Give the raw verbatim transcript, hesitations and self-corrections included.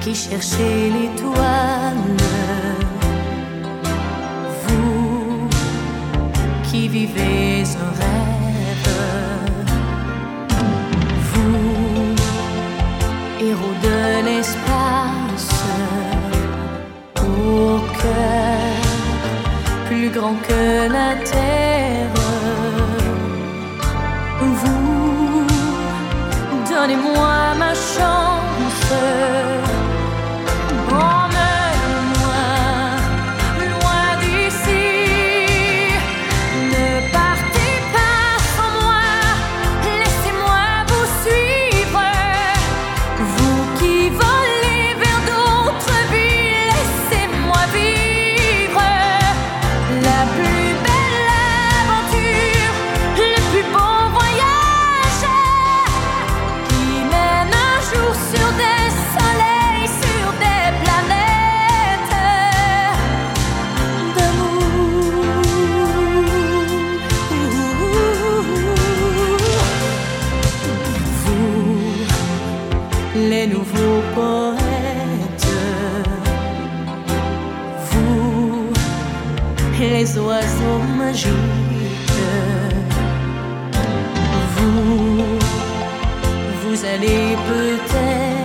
qui cherchez l'étoile, vous qui vivez un rêve, vous, héros de l'espace, au cœur plus grand que la terre, vous, donnez-moi ma chance. Emmenez-moi loin d'ici. Ne partez pas sans moi, laissez-moi vous suivre. Vous qui volez vers d'autres vies, laissez-moi vivre la plus belle aventure, le plus beau voyage qui mène un jour sur des soleils, sur des planètes d'amour. Vous, les nouveaux poètes, vous, les oiseaux magiques, vous, vous allez peut-être